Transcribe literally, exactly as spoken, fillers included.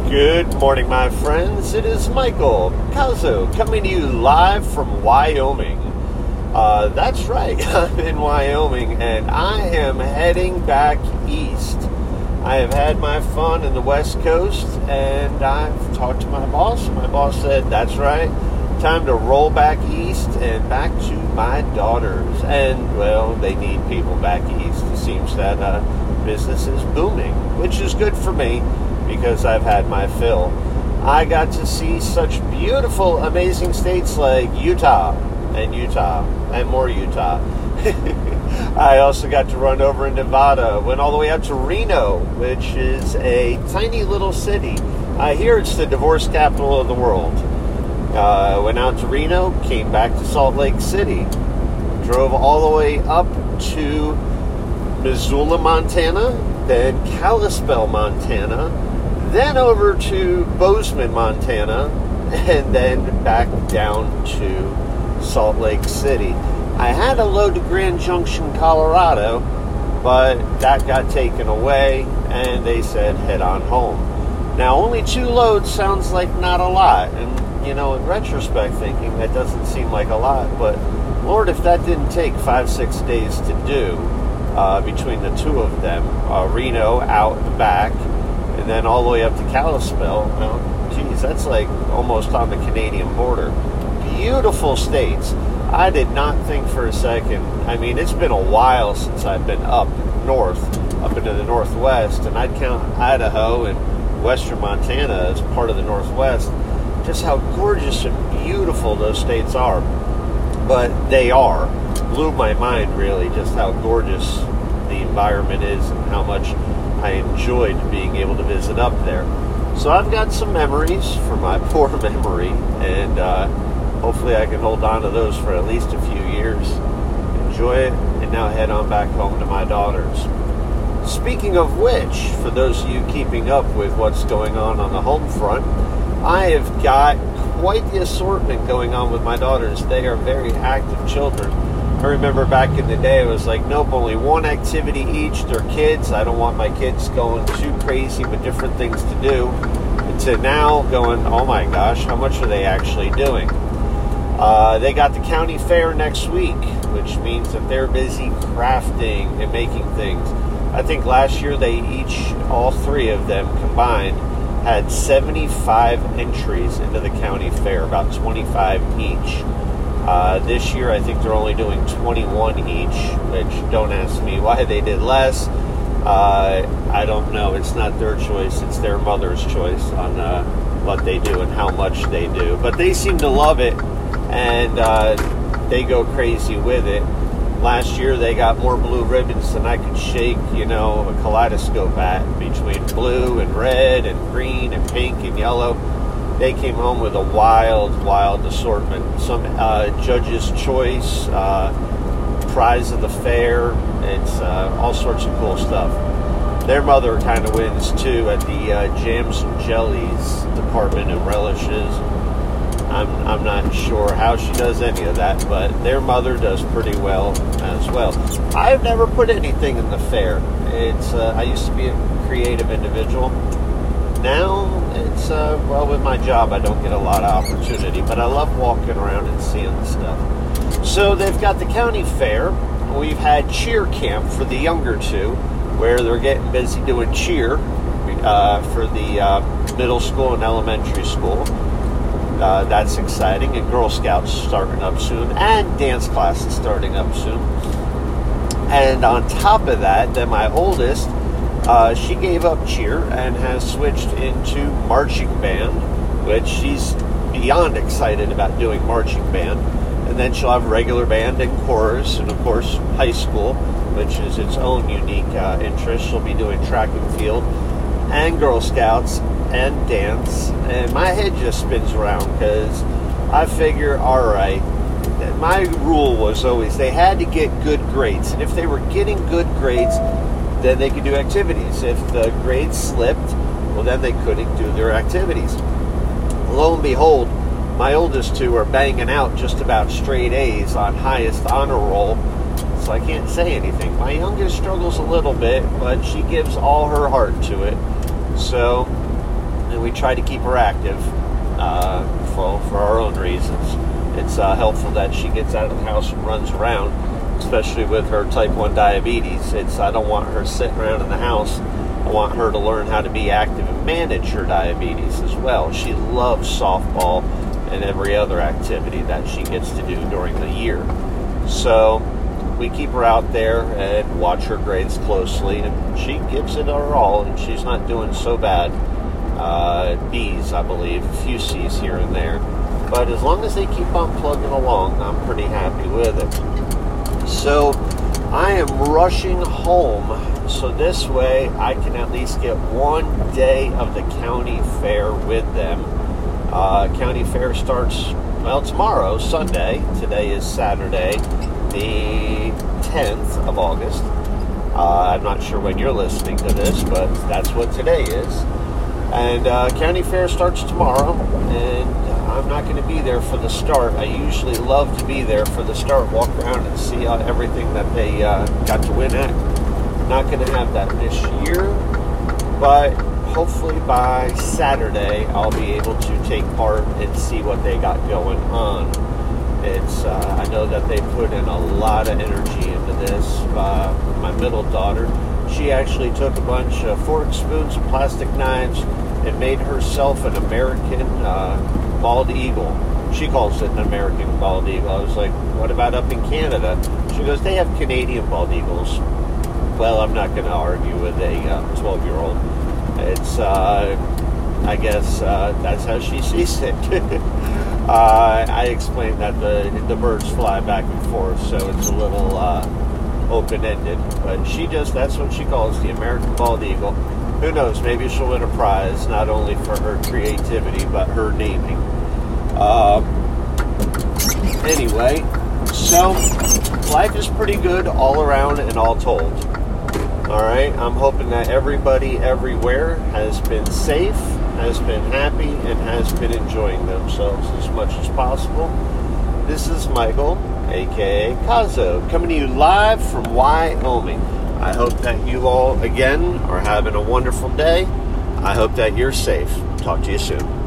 Good morning, my friends. It is Michael Kazo coming to you live from Wyoming. Uh, that's right, I'm in Wyoming, and I am heading back east. I have had my fun in the West Coast, and I've talked to my boss. My boss said, that's right, time to roll back east and back to my daughters. And, well, they need people back east. It seems that uh, business is booming, which is good for me, because I've had my fill. I got to see such beautiful, amazing states like Utah and Utah and more Utah. I also got to run over in Nevada, went all the way out to Reno, which is a tiny little city. I hear it's the divorce capital of the world. Uh, went out to Reno, came back to Salt Lake City, drove all the way up to Missoula, Montana, then Kalispell, Montana, then over to Bozeman, Montana, and then back down to Salt Lake City. I had a load to Grand Junction, Colorado, but that got taken away, and they said head on home. Now, only two loads sounds like not a lot, and, you know, in retrospect thinking, that doesn't seem like a lot, but Lord, if that didn't take five, six days to do uh, between the two of them, uh, Reno out and back, and then all the way up to Kalispell. Well, geez, that's like almost on the Canadian border. Beautiful states. I did not think for a second. I mean, it's been a while since I've been up north, up into the Northwest, and I'd count Idaho and western Montana as part of the Northwest. Just how gorgeous and beautiful those states are. But they are. Blew my mind, really, just how gorgeous the environment is and how much I enjoyed being able to visit up there. So I've got some memories for my poor memory, and uh, hopefully I can hold on to those for at least a few years. Enjoy it, and now head on back home to my daughters. Speaking of which, for those of you keeping up with what's going on on the home front, I have got quite the assortment going on with my daughters. They are very active children. I remember back in the day, it was like, nope, only one activity each. They're kids. I don't want my kids going too crazy with different things to do. And to now going, oh my gosh, how much are they actually doing? Uh, they got the county fair next week, which means that they're busy crafting and making things. I think last year they each, all three of them combined, had seventy-five entries into the county fair, about twenty-five each. Uh, this year, I think they're only doing twenty-one each, which don't ask me why they did less. Uh, I don't know. It's not their choice. It's their mother's choice on uh, what they do and how much they do. But they seem to love it, and uh, they go crazy with it. Last year, they got more blue ribbons than I could shake, you know, a kaleidoscope at, between blue and red and green and pink and yellow. They came home with a wild, wild assortment. Some uh, judge's choice, uh, prize of the fair. It's uh, all sorts of cool stuff. Their mother kind of wins, too, at the uh, jams and jellies department and relishes. I'm, I'm not sure how she does any of that, but their mother does pretty well as well. I've never put anything in the fair. It's uh, I used to be a creative individual. Now, it's, uh, well, with my job, I don't get a lot of opportunity, but I love walking around and seeing the stuff. So they've got the county fair. We've had cheer camp for the younger two, where they're getting busy doing cheer uh, for the uh, middle school and elementary school. Uh, that's exciting. And Girl Scouts starting up soon, and dance classes starting up soon. And on top of that, then my oldest, Uh, she gave up cheer and has switched into marching band, which she's beyond excited about doing marching band. And then she'll have regular band and chorus, and of course high school, which is its own unique uh, interest. She'll be doing track and field and Girl Scouts and dance. And my head just spins around because I figure, all right, my rule was always they had to get good grades. And if they were getting good grades, then they could do activities. If the grades slipped, well, then they couldn't do their activities. Lo and behold, my oldest two are banging out just about straight A's on highest honor roll, so I can't say anything. My youngest struggles a little bit, but she gives all her heart to it. So and we try to keep her active uh, for, for our own reasons. It's uh, helpful that she gets out of the house and runs around, especially with her type one diabetes. It's I don't want her sitting around in the house. I want her to learn how to be active and manage her diabetes as well. She loves softball and every other activity that she gets to do during the year. So we keep her out there and watch her grades closely, and she gives it her all, and she's not doing so bad. Uh, B's, I believe, a few C's here and there. But as long as they keep on plugging along, I'm pretty happy with it. So I am rushing home, so this way I can at least get one day of the county fair with them. Uh, county fair starts, well, tomorrow, Sunday. Today is Saturday, the tenth of August. Uh, I'm not sure when you're listening to this, but that's what today is. And uh, county fair starts tomorrow, and I'm not going to be there for the start. I usually love to be there for the start, walk around and see uh, everything that they uh, got to win at. Not going to have that this year, but hopefully by Saturday I'll be able to take part and see what they got going on. It's uh, I know that they put in a lot of energy into this. Uh, my middle daughter, she actually took a bunch of forks, spoons, and plastic knives and made herself an American uh, bald eagle. She calls it an American bald eagle. I was like, what about up in Canada? She goes, they have Canadian bald eagles. Well, I'm not going to argue with a twelve-year-old. It's, uh, I guess, uh, that's how she sees it. uh, I explained that the the birds fly back and forth, so it's a little uh, open-ended. But she just, that's what she calls the American bald eagle. Who knows, maybe she'll win a prize, not only for her creativity, but her naming. Uh, anyway, so life is pretty good all around and all told. Alright, I'm hoping that everybody everywhere has been safe, has been happy, and has been enjoying themselves as much as possible. This is Michael, aka Kazo, coming to you live from Wyoming. I hope that you all, again, are having a wonderful day. I hope that you're safe. Talk to you soon.